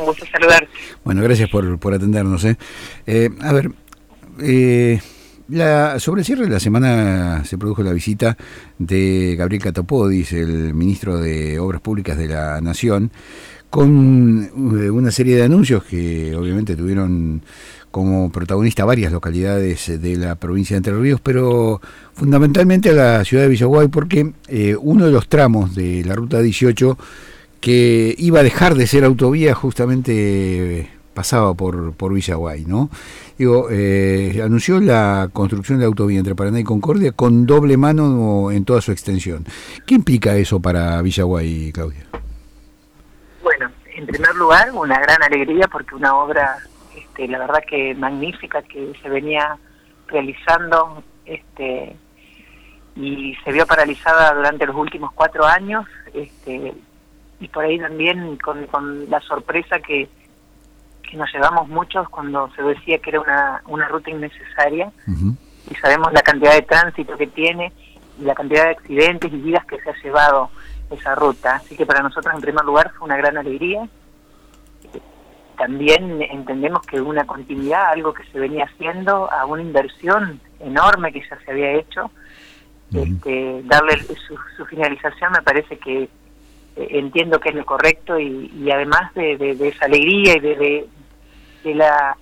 un gusto saludarte. Bueno, gracias por atendernos. A ver, sobre el cierre de la semana se produjo la visita de Gabriel Catopodis, el ministro de Obras Públicas de la Nación, con una serie de anuncios que obviamente tuvieron como protagonista varias localidades de la provincia de Entre Ríos, pero fundamentalmente a la ciudad de Villaguay, porque uno de los tramos de la Ruta 18 que iba a dejar de ser autovía justamente pasaba por Villaguay, ¿no? Anunció la construcción de la autovía entre Paraná y Concordia con doble mano en toda su extensión. ¿Qué implica eso para Villaguay, Claudia? Bueno, en primer lugar, una gran alegría porque una obra, la verdad que magnífica, que se venía realizando y se vio paralizada durante los últimos 4 años, y por ahí también con la sorpresa que nos llevamos muchos cuando se decía que era una ruta innecesaria. Uh-huh. Y sabemos la cantidad de tránsito que tiene y la cantidad de accidentes y vidas que se ha llevado esa ruta. Así que para nosotros en primer lugar fue una gran alegría. También entendemos que una continuidad, algo que se venía haciendo, a una inversión enorme que ya se había hecho, uh-huh. Darle su finalización me parece que entiendo que es lo correcto y además de esa alegría y de la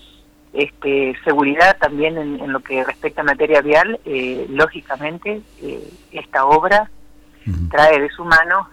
seguridad también en lo que respecta a materia vial, lógicamente esta obra uh-huh. trae de su mano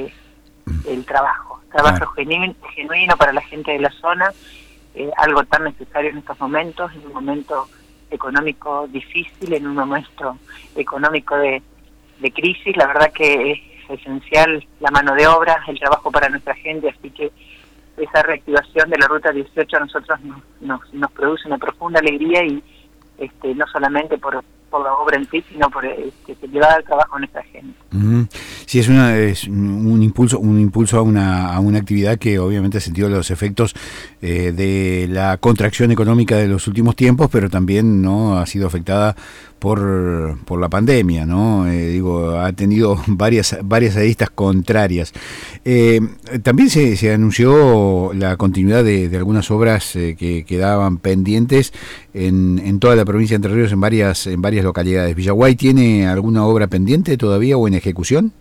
el trabajo genuino para la gente de la zona, algo tan necesario en estos momentos, en un momento económico difícil, en un momento económico de crisis. La verdad que es esencial la mano de obra, el trabajo para nuestra gente, así que esa reactivación de la Ruta 18 a nosotros nos produce una profunda alegría y no solamente por la obra en sí, sino por llevar el trabajo a nuestra gente. Uh-huh. Sí, es un impulso a una actividad que obviamente ha sentido los efectos de la contracción económica de los últimos tiempos, pero también no ha sido afectada por la pandemia, ¿no? Ha tenido varias aristas contrarias. También se anunció la continuidad de algunas obras que quedaban pendientes en toda la provincia de Entre Ríos, en varias localidades. ¿Villaguay tiene alguna obra pendiente todavía o en ejecución?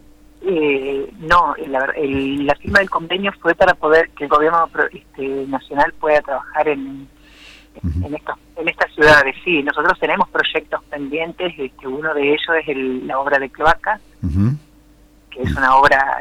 No, la firma del convenio fue para poder que el gobierno nacional pueda trabajar en estas ciudades. Sí, nosotros tenemos proyectos pendientes, uno de ellos es la obra de cloaca, uh-huh. que es una obra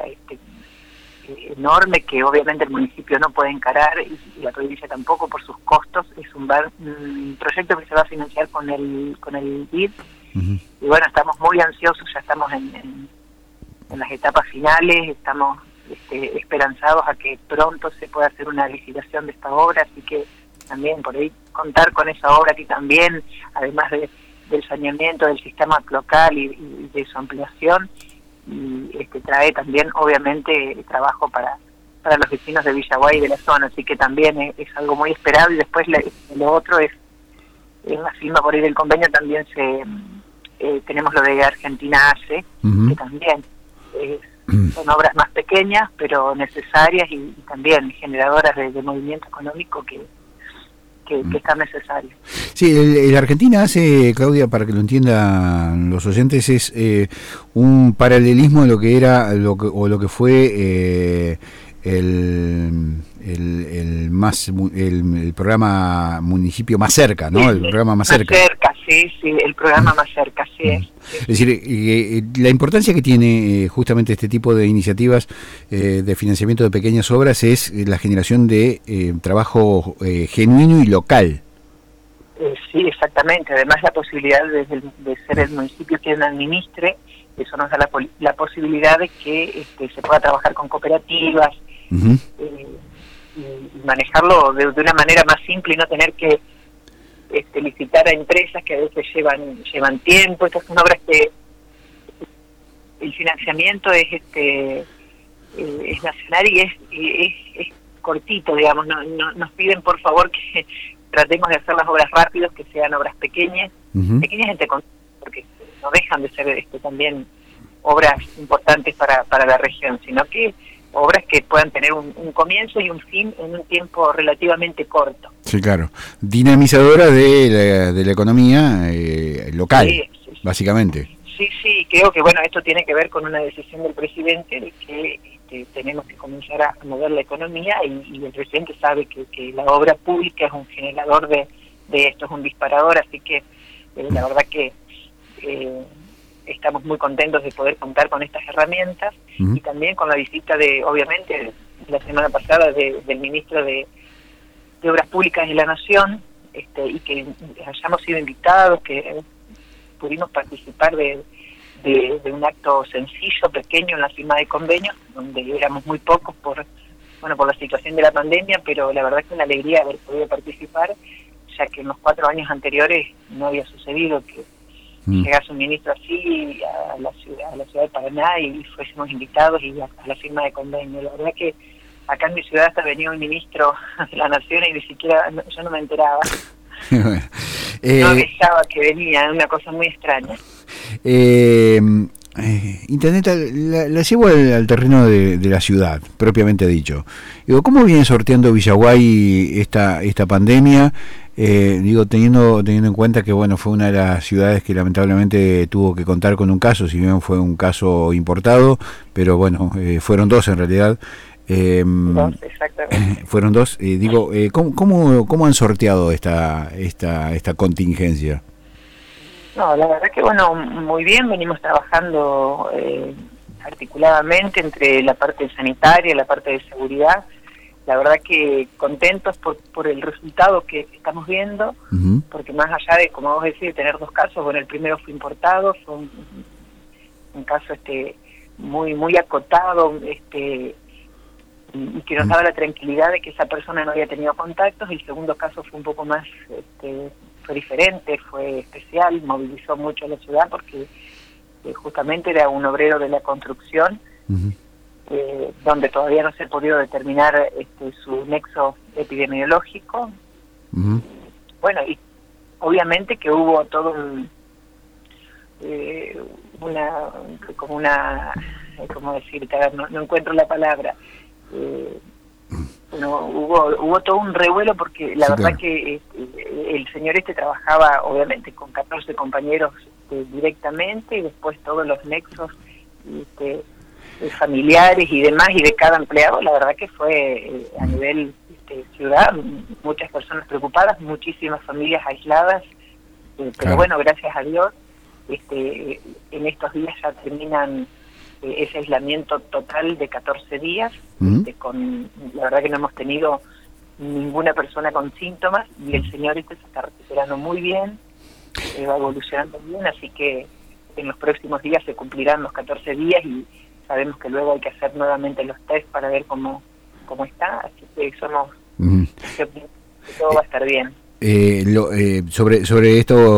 enorme que obviamente el municipio no puede encarar y la provincia tampoco por sus costos. Es un proyecto que se va a financiar con el BID, uh-huh. y bueno, estamos muy ansiosos, ya estamos en las etapas finales, estamos esperanzados a que pronto se pueda hacer una licitación de esta obra, así que también por ahí contar con esa obra que también, además del saneamiento del sistema local y de su ampliación, y trae también obviamente trabajo para los vecinos de Villaguay y de la zona, así que también es algo muy esperado. Y después lo otro es la firma por ahí del convenio, también tenemos lo de Argentina ACE, uh-huh. que también son obras más pequeñas pero necesarias y también generadoras de movimiento económico que está necesario. Sí, el Argentina hace, Claudia, para que lo entiendan los oyentes, es un paralelismo de lo que era lo que fue el programa Municipio Más Cerca, ¿no? El programa Más Cerca. Sí, el programa Más Cerca, sí es. Es decir, la importancia que tiene justamente este tipo de iniciativas de financiamiento de pequeñas obras es la generación de trabajo genuino y local. Sí, exactamente. Además, la posibilidad de ser el municipio quien administre, eso nos da la posibilidad de que se pueda trabajar con cooperativas, uh-huh. Y manejarlo de una manera más simple y no tener que licitar a empresas que a veces llevan tiempo. Estas son obras que el financiamiento es nacional y es cortito, digamos. No nos piden por favor que tratemos de hacer las obras rápidos, que sean obras pequeñas, uh-huh. pequeñas porque no dejan de ser también obras importantes para la región, sino que obras que puedan tener un comienzo y un fin en un tiempo relativamente corto. Sí, claro. Dinamizadora de la economía local, sí, básicamente. Sí, creo que bueno, esto tiene que ver con una decisión del presidente de que tenemos que comenzar a mover la economía y el presidente sabe que la obra pública es un generador de esto, es un disparador, así que la verdad que estamos muy contentos de poder contar con estas herramientas y también con la visita obviamente, la semana pasada del ministro de Obras Públicas de la Nación, y que hayamos sido invitados, que pudimos participar de un acto sencillo, pequeño, en la firma de convenios, donde éramos muy pocos por la situación de la pandemia, pero la verdad es que una alegría haber podido participar, ya que en los 4 años anteriores no había sucedido que llegase un ministro así a la ciudad de Paraná y fuésemos invitados y a la firma de convenio. La verdad que acá en mi ciudad hasta venía un ministro de la Nación y ni siquiera yo no me enteraba. Bueno, no avisaba que venía, una cosa muy extraña. Intendenta, la llevo al terreno de la ciudad, propiamente dicho. Digo, ¿cómo viene sorteando Villaguay esta pandemia? Teniendo en cuenta que fue una de las ciudades que lamentablemente tuvo que contar con un caso, si bien fue un caso importado, pero fueron 2 en realidad. 2, exactamente. Fueron 2. ¿Cómo han sorteado esta contingencia? No, la verdad que muy bien, venimos trabajando articuladamente entre la parte sanitaria y la parte de seguridad. La verdad que contentos por el resultado que estamos viendo, porque más allá de, como vos decís, tener 2 casos, el primero fue importado, fue un caso muy acotado, y que nos daba la tranquilidad de que esa persona no había tenido contactos. El segundo caso fue un poco más, fue diferente, fue especial, movilizó mucho a la ciudad porque justamente era un obrero de la construcción, donde todavía no se ha podido determinar su nexo epidemiológico. Y obviamente que hubo todo ¿cómo decirte? No encuentro la palabra. Hubo todo un revuelo porque la verdad que el señor trabajaba obviamente con 14 compañeros directamente, y después todos los nexos familiares y demás, y de cada empleado. La verdad que fue a nivel ciudad, muchas personas preocupadas, muchísimas familias aisladas, pero gracias a Dios en estos días ya terminan ese aislamiento total de 14 días, la verdad que no hemos tenido ninguna persona con síntomas, y el señor se está recuperando muy bien, va evolucionando bien, así que en los próximos días se cumplirán los 14 días y sabemos que luego hay que hacer nuevamente los test para ver cómo está, así que somos que todo va a estar bien. Sobre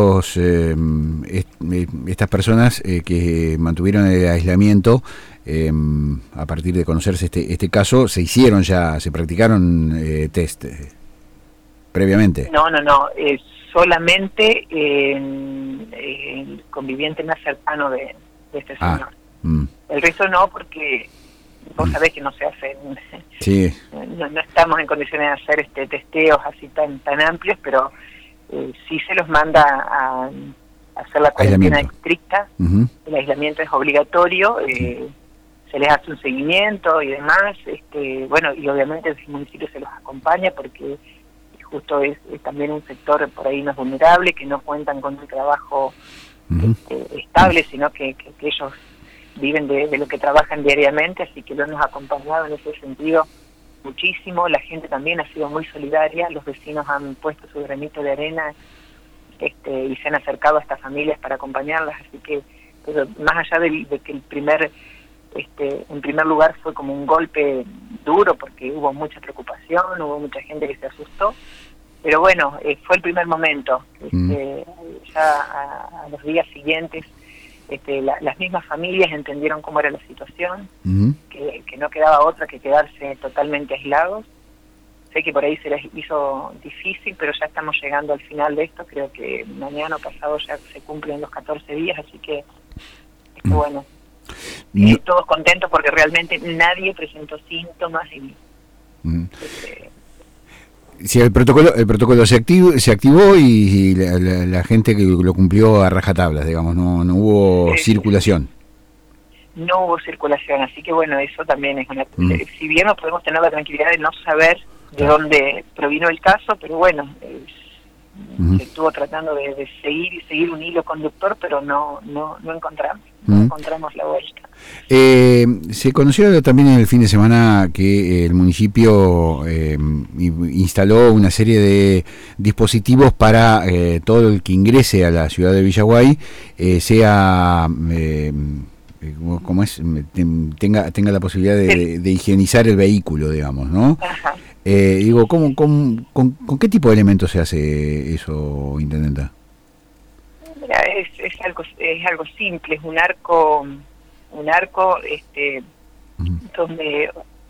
estas personas que mantuvieron el aislamiento, a partir de conocerse este caso, se practicaron test previamente. No, solamente el conviviente más cercano de este señor. El resto no, porque vos sabés que no se hacen, no estamos en condiciones de hacer testeos así tan amplios, pero sí se los manda a hacer la cuarentena estricta. El aislamiento es obligatorio, se les hace un seguimiento y demás, y obviamente el municipio se los acompaña porque justo es también un sector por ahí más vulnerable, que no cuentan con un trabajo estable, sino que ellos viven de lo que trabajan diariamente, así que lo hemos acompañado en ese sentido muchísimo. La gente también ha sido muy solidaria, los vecinos han puesto su granito de arena y se han acercado a estas familias para acompañarlas, así que más allá de que en primer lugar fue como un golpe duro porque hubo mucha preocupación, hubo mucha gente que se asustó, pero fue el primer momento. Ya a los días siguientes las mismas familias entendieron cómo era la situación, que no quedaba otra que quedarse totalmente aislados. Sé que por ahí se les hizo difícil, pero ya estamos llegando al final de esto. Creo que mañana o pasado ya se cumplen los 14 días, así que está bueno. todos contentos porque realmente nadie presentó síntomas y sí, el protocolo se activó y la gente que lo cumplió a rajatablas, digamos, no hubo circulación. No hubo circulación, así que bueno, eso también es una... Si bien no podemos tener la tranquilidad de no saber de dónde provino el caso, pero bueno, se estuvo tratando de seguir un hilo conductor, pero no encontramos la vuelta. Se conoció también en el fin de semana que el municipio instaló una serie de dispositivos para todo el que ingrese a la ciudad de Villaguay sea... como es, tenga la posibilidad de higienizar el vehículo, digamos, ¿no? Ajá. Digo, ¿con qué tipo de elementos se hace eso, intendenta? Mira, es algo simple, es un arco donde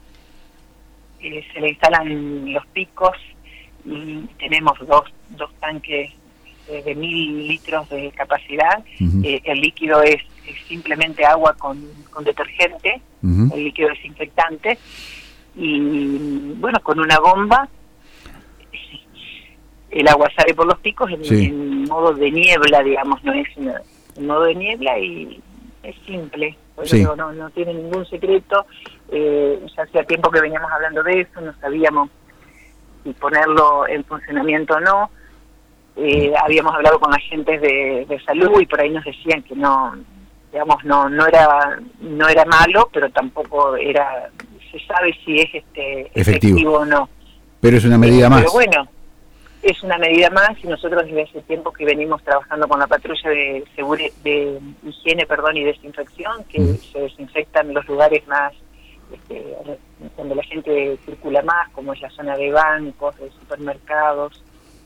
se le instalan los picos y tenemos dos tanques de 1000 litros de capacidad. El líquido es simplemente agua con detergente, el líquido desinfectante, y bueno, con una bomba el agua sale por los picos en modo de niebla, digamos, no es en modo de niebla, y es simple, no tiene ningún secreto. Ya hacía tiempo que veníamos hablando de eso, no sabíamos si ponerlo en funcionamiento o no. Habíamos hablado con agentes de salud y por ahí nos decían que no era malo, pero tampoco se sabe si es efectivo o no. Pero es una medida más. Pero bueno, es una medida más, y nosotros desde hace tiempo que venimos trabajando con la patrulla de higiene y desinfección, que se desinfectan los lugares más donde la gente circula más, como es la zona de bancos, de supermercados,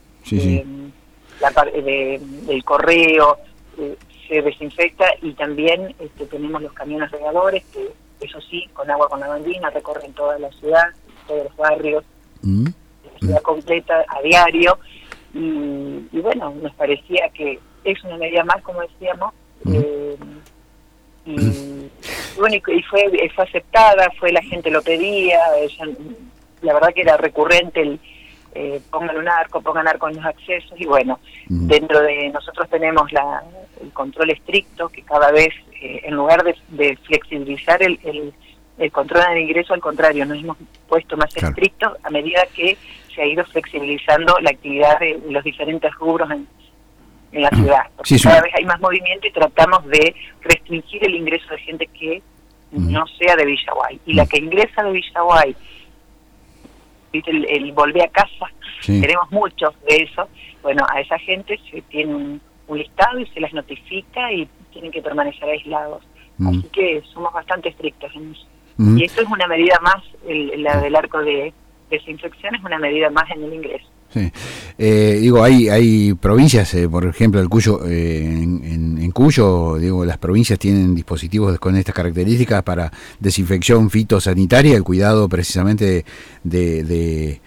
la parte del correo, se desinfecta, y también tenemos los camiones regadores que, eso sí, con agua con lavandina recorren toda la ciudad, todos los barrios, la ciudad completa a diario, y bueno, nos parecía que es una medida más, como decíamos, y bueno, y fue aceptada, la gente lo pedía, la verdad que era recurrente pongan arco en los accesos, y bueno, dentro de nosotros tenemos el control estricto, que cada vez, en lugar de flexibilizar el control del ingreso, al contrario, nos hemos puesto más estrictos a medida que se ha ido flexibilizando la actividad de los diferentes rubros en la ciudad, porque cada vez hay más movimiento y tratamos de restringir el ingreso de gente que no sea de Villaguay, y la que ingresa de Villaguay, el volver a casa, tenemos muchos de eso. Bueno, a esa gente se tiene un listado y se las notifica y tienen que permanecer aislados. Así que somos bastante estrictos en eso. Y esto es una medida más, la del arco de desinfección es una medida más en el ingreso. Sí. Digo, hay provincias, por ejemplo, el Cuyo, en Cuyo, digo, las provincias tienen dispositivos con estas características para desinfección fitosanitaria, el cuidado precisamente de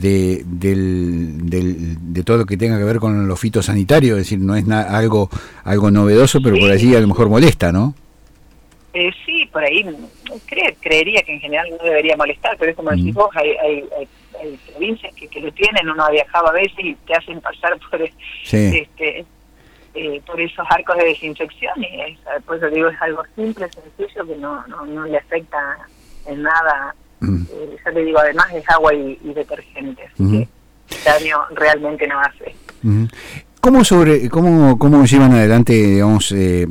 todo lo que tenga que ver con lo fitosanitario, es decir, no es algo novedoso, pero por allí a lo mejor molesta, ¿no? Sí, por ahí creería que en general no debería molestar, pero es como decís vos, hay provincias que lo tienen, uno ha viajado a veces y te hacen pasar por esos arcos de desinfección, y pues yo digo, es algo simple, sencillo, que no le afecta en nada. Ya te digo, además es agua y detergente, así que daño realmente no hace. ¿Cómo llevan adelante, digamos,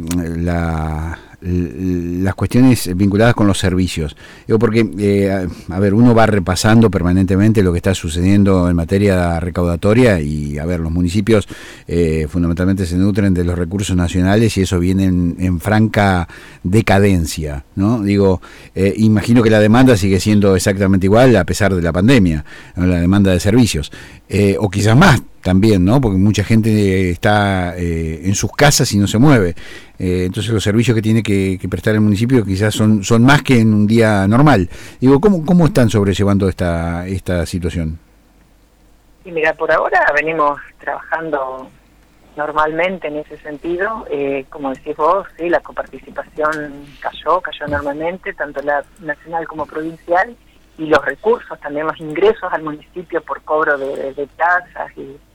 las cuestiones vinculadas con los servicios? Digo, porque, uno va repasando permanentemente lo que está sucediendo en materia recaudatoria, y, los municipios fundamentalmente se nutren de los recursos nacionales, y eso viene en franca decadencia, ¿no? Digo, imagino que la demanda sigue siendo exactamente igual a pesar de la pandemia, ¿no? La demanda de servicios, o quizás más también, ¿no? Porque mucha gente está en sus casas y no se mueve. Entonces los servicios que tiene que prestar el municipio quizás son más que en un día normal. Digo, ¿cómo están sobrellevando esta situación? Y mira, por ahora venimos trabajando normalmente en ese sentido, como decís vos, sí, la coparticipación cayó enormemente, tanto la nacional como provincial, y los recursos, también los ingresos al municipio por cobro de tasas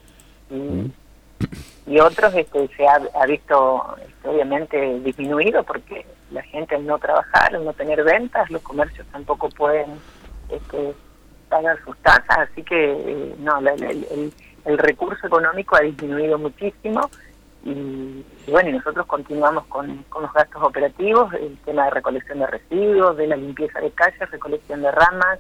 y otros, se ha visto obviamente disminuido, porque la gente al no trabajar, al no tener ventas, los comercios tampoco pueden pagar sus tasas, así que el recurso económico ha disminuido muchísimo, y bueno, y nosotros continuamos con los gastos operativos, el tema de recolección de residuos, de la limpieza de calles, recolección de ramas,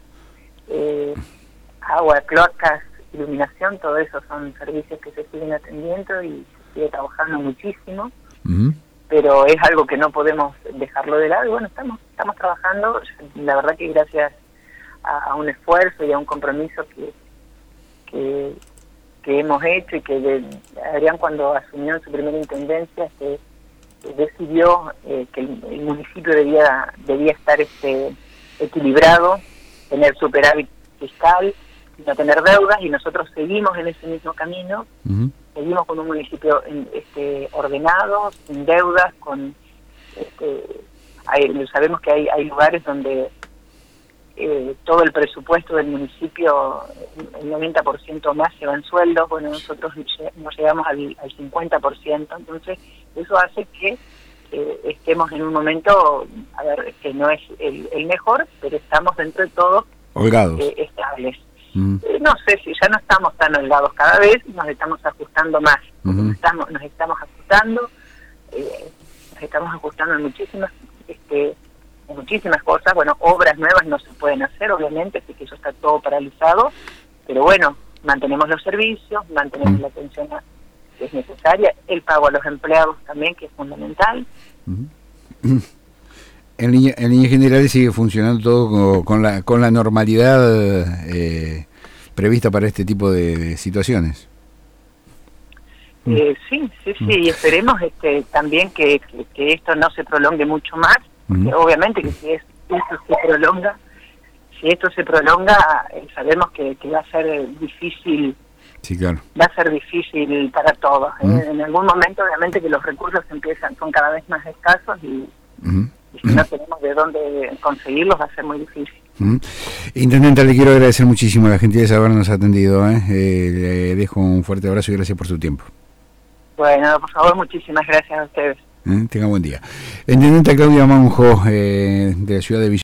agua, cloacas, iluminación, todo eso son servicios que se siguen atendiendo y se sigue trabajando muchísimo, pero es algo que no podemos dejarlo de lado, y bueno, estamos trabajando, la verdad que gracias a un esfuerzo y a un compromiso que hemos hecho, y que Adrián, cuando asumió en su primera intendencia, decidió que el municipio debía estar equilibrado, tener superávit fiscal, no tener deudas, y nosotros seguimos en ese mismo camino. Seguimos con un municipio ordenado, sin deudas, sabemos que hay lugares donde todo el presupuesto del municipio, el 90% más se va en sueldos. Bueno, nosotros nos llegamos al 50%, entonces eso hace que estemos en un momento, que no es el mejor, pero estamos dentro de todo holgados, estables. No sé si ya no estamos tan holgados, cada vez nos estamos ajustando más, nos estamos ajustando en muchísimas cosas. Bueno, obras nuevas no se pueden hacer, obviamente, así que eso está todo paralizado, pero bueno, mantenemos los servicios, mantenemos la atención que es necesaria, el pago a los empleados también, que es fundamental. En líneas generales sigue funcionando todo con la normalidad prevista para este tipo de situaciones. Sí, y esperemos también que esto no se prolongue mucho más. Obviamente que si esto se prolonga, sabemos que va a ser difícil. Sí, claro. Va a ser difícil para todos. En algún momento, obviamente, que los recursos son cada vez más escasos, y si no tenemos de dónde conseguirlos, va a ser muy difícil. Intendente, le quiero agradecer muchísimo la gentileza de habernos atendido. Le dejo un fuerte abrazo y gracias por su tiempo. Bueno, por favor, muchísimas gracias a ustedes. Tenga buen día. La intendente Claudia Maunjo, de la ciudad de Villa